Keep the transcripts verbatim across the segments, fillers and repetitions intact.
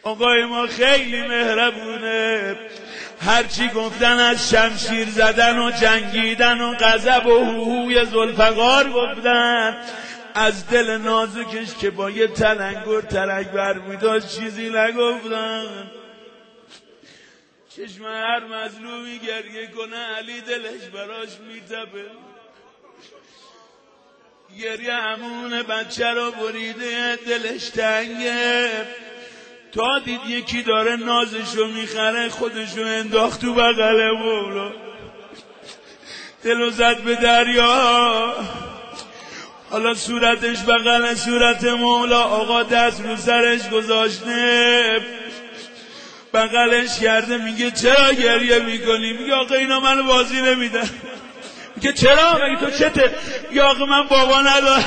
آقای ما خیلی مهربونه، هرچی گفتن از شمشیر زدن و جنگیدن و غضب و هوهوی ذوالفقار گفتن، از دل نازکش که با یه تلنگر ترک برمیداشت چیزی نگفتن. چشم هر مظلومی گریه کنه علی دلش براش میتپه. گریه همون بچه رو بریده دلش تنگه، تا دید یکی داره نازشو میخره خودشو انداخت تو بغل مولا، دلو زد به دریا. حالا صورتش بغل صورت مولا، آقا دست رو سرش گذاشته بغلش کرده، میگه چرا گریه میکنی؟ میگه آقا اینا منو بازی نمیدن. میگه چرا؟ مگه تو چته؟ میگه آقا من بابا ندارم.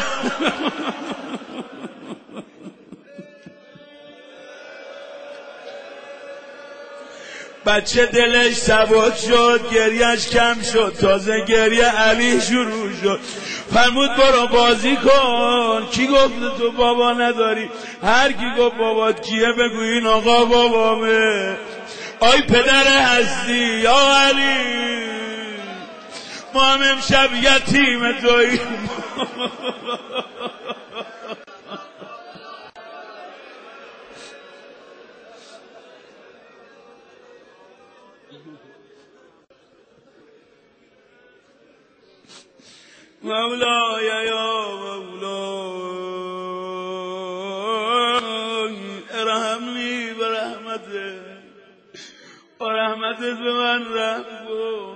بچه دلش ثبات شد، گریهش کم شد، تازه گریه علی شروع شد. فرمود برو بازی کن. کی گفت تو بابا نداری؟ هر کی گفت بابات کیه بگو این آقا بابامه. آی پدر هستی یا علی، ما هم امشب یتیم توییم. مولای یا مولای ارحمنی برحمته، برحمتت به من رحم کن،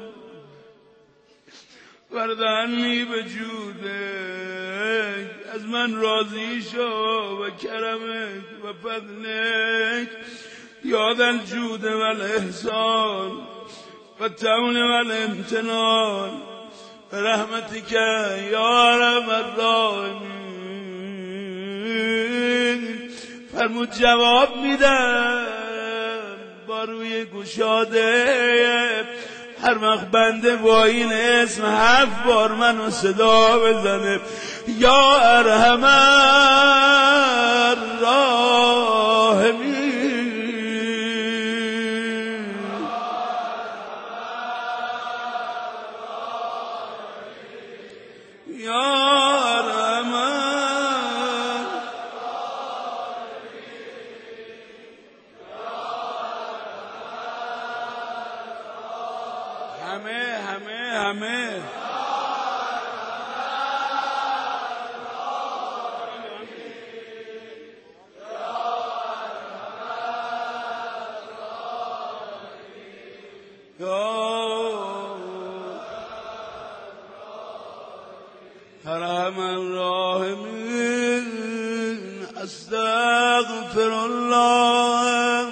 وردهنی به جودک، از من راضی شو و کرمک و فضلک، یاد الجود و الاحسان و تون و الامتنان، رحمتک یا ارحم الراحمین. فرمود جواب میدم با روی گشاده، هر وقت بنده با این اسم هفت بار منو صدا بزنه، یا ارحم الراحمین. همه همه همه ارحم الراحمین. استغفر الله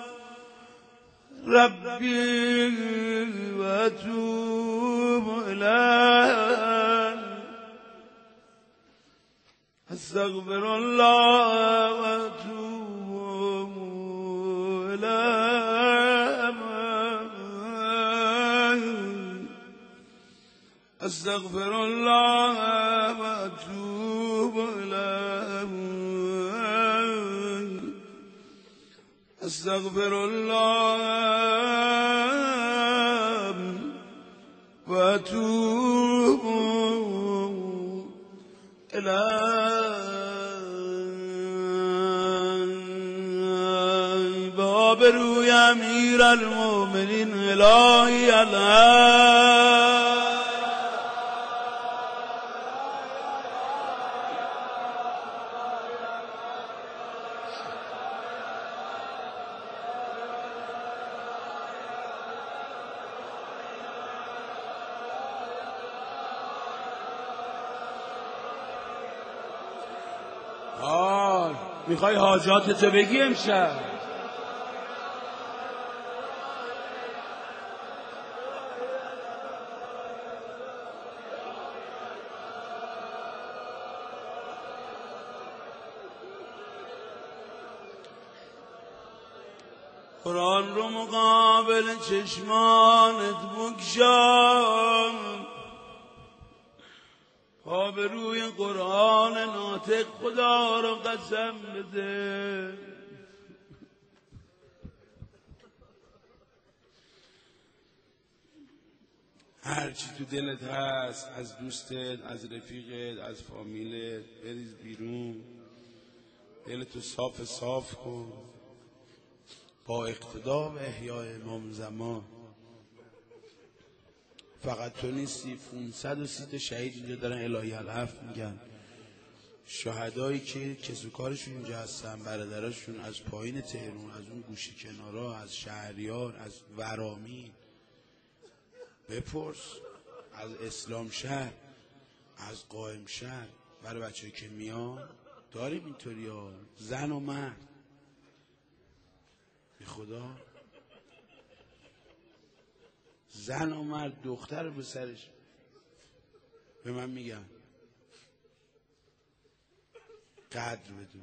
ربی و اتوب الیه. استغفر الله و اتوب الیه. استغفر الله و اتوب الیه. استغفر الله و اتوب الیه. باب روی امیر المؤمنین الهی الله. آه میخوای حاجاتتو بگی امشب؟ قرآن رو مقابل چشمانت بگشا، پا به روی قرآن ناطق خدا رو قسم بده. هر چی تو دلت هست، از دوستت، از رفیقت، از فامیلت، بریز بیرون. دلتو صاف صاف کن با اقتدا به احیای امام زمان. فقط تو نیستی، پانصد و سی تا شهید اینجا دارن الهی الحف میگن. شهدایی که کسو کارشون اینجا هستن، برادراشون از پایین تهران، از اون گوشه کنارا، از شهریار، از ورامین، بپرس از اسلام شهر، از قائم شهر، برای بچه که میان داریم اینطوری ها، زن و مرد. بی خدا زن و مرد، دختر به سرش به من میگن قدر بدون.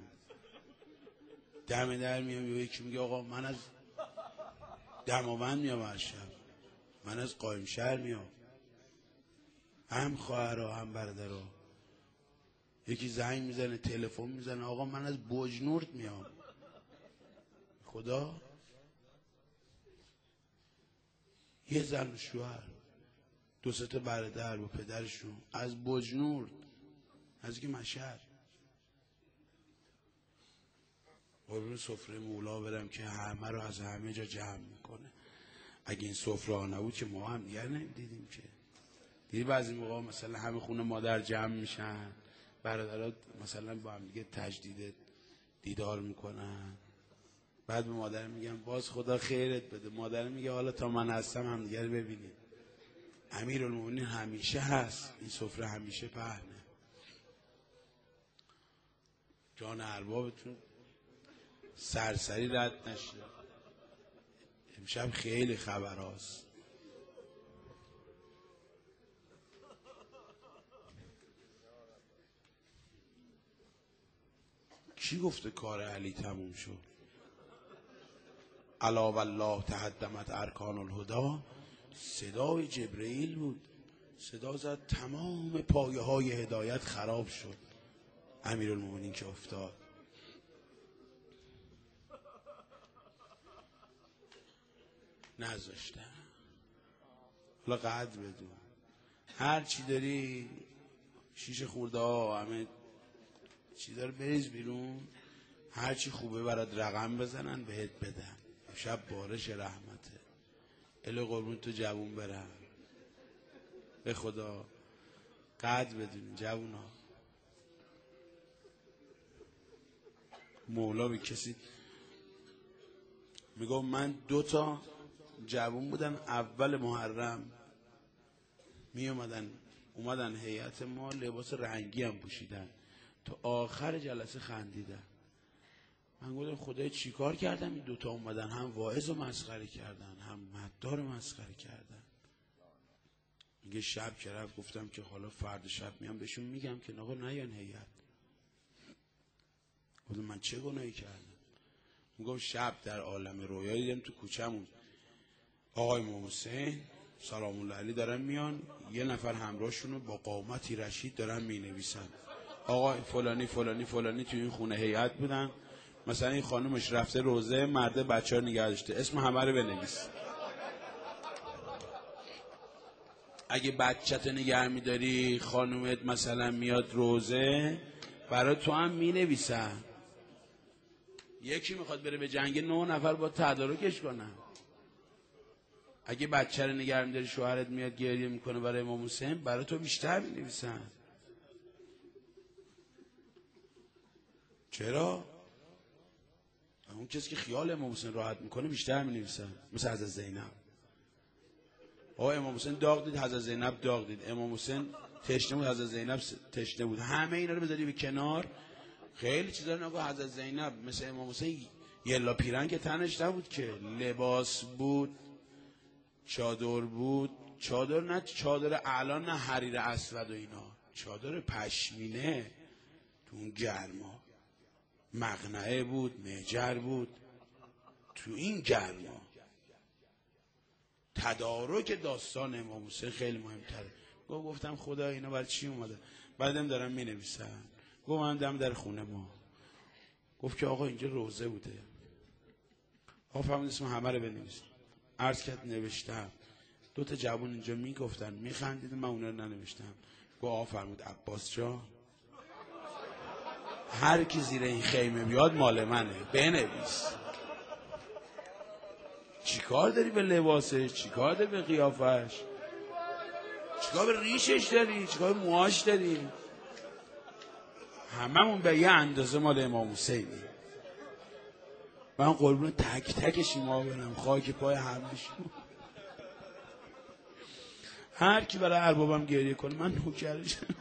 دم در میام یکی میگه آقا من از دماوند میام، از شب من از قائم شهر میام. هم خواهرها هم برادرها. یکی زنگ میزنه، تلفن میزنه، آقا من از بجنورد میام. خدا یه زن و شوهر، دو سه تا برادر با پدرشون از بجنورد، از که مشهد. قربون سفره مولا برم که همه رو از همه جا جمع میکنه. اگه این سفره ها نبود که ما هم دیگر نمیدیدیم که. دیدی بعضی موقع مثلا همه خونه مادر جمع میشن، برادرات مثلا با هم دیگه تجدید دیدار میکنن، بعد به مادر میگن باز خدا خیرت بده، مادر میگه حالا تا من هستم هم دیگه رو ببینید. امیرالمومنین همیشه هست، این سفره همیشه پهنه. جان اربابتون سرسری رد نشه. امشب خیلی خبر هست. کی گفته کار علی تموم شد؟ الا والله تهدمت ارکان الهدی، صدای جبرئیل بود، صدا زد تمام پایه های هدایت خراب شد. امیرالمومنین که افتاد. نذاشتن. حالا قدر بدون، هر چی داری شیشه خورده ها همه چی داره بریز بیرون. هر چی خوبه برات رقم بزنن بهت بدن. شب بارش رحمته. اله قربون تو جوون برم. به خدا قدر بدون جوون ها. مولا به کسی میگم من دوتا جوون بودن اول محرم می اومدن اومدن هیئت ما لباس رنگی هم پوشیدن، تا آخر جلسه خندیدن. من گفتم خدای چی کار کردم این دوتا اومدن، هم واعظ رو مسخره کردن هم مدار رو مسخره کردن. میگه شب که رفت گفتم که حالا فردا شب میام بهشون میگم که آقا نیان هیئت. گفتم من چه گناهی کردم؟ میگم شب در عالم رویا دیدم تو کوچمون آقای امام حسین سلام الله علیه دارن میان، یه نفر همراهشونو با قامتی رشید دارن مینویسن آقای فلانی فلانی فلانی تو این خونه هیئت بودن، مثلا این خانومش رفته روزه، مرده بچه ها نگه داشته، اسم همه رو بنویس. اگه بچت نگه میداری خانومت مثلا میاد روزه، برای تو هم مینویسن. یکی میخواد بره به جنگ، نه نفر با تدارکش کنن. اگه بچه رو نگه میداری شوهرت میاد گریه میکنه برای امام حسین، برای تو بیشتر مینویسن. چرا؟ اون کسی که خیال امام حسین راحت میکنه بیشتر مینویسن. مثل حضرت زینب. آقا امام حسین داغ دید، حضرت زینب داغ دید. امام حسین تشنه بود، حضرت زینب تشنه بود. همه اینا رو بذاری به کنار، خیلی چیزا رو نگو. حضرت زینب مثل امام حسین یلا پیرن که تنش نبود که، لباس بود، چادر بود، چادر نه چادر الان نه حریر اسود و اینا، چادر پشمینه تو اون گرما، مقنعه بود، مهجر بود تو این گرما. تدارک داستان امام حسین خیلی مهمتره. گفتم خدا اینا برای چی اومده؟ بعدم دارم می نویسن. گفت من دم در خونه ما. گفت که آقا اینجا روزه بوده. آقا فهمید اسم همه رو بنویسم. عرض کرد نوشتم. دو تا جوون اینجا میگفتن میخندید، من اونا رو ننوشتم. گفت آقا فرمود عباس جان هر کی زیر این خیمه بیاد مال منه، بنویس. چیکار داری به لباسش؟ چیکار داری به قیافش؟ چیکار به ریشش داری؟ چیکار به موهاش داری؟ هممون به یه اندازه مال امام حسینی. من قربون تک تک شما برم، خاک پای همشون. هر کی برای اربابم گریه کنه من نوکرشم.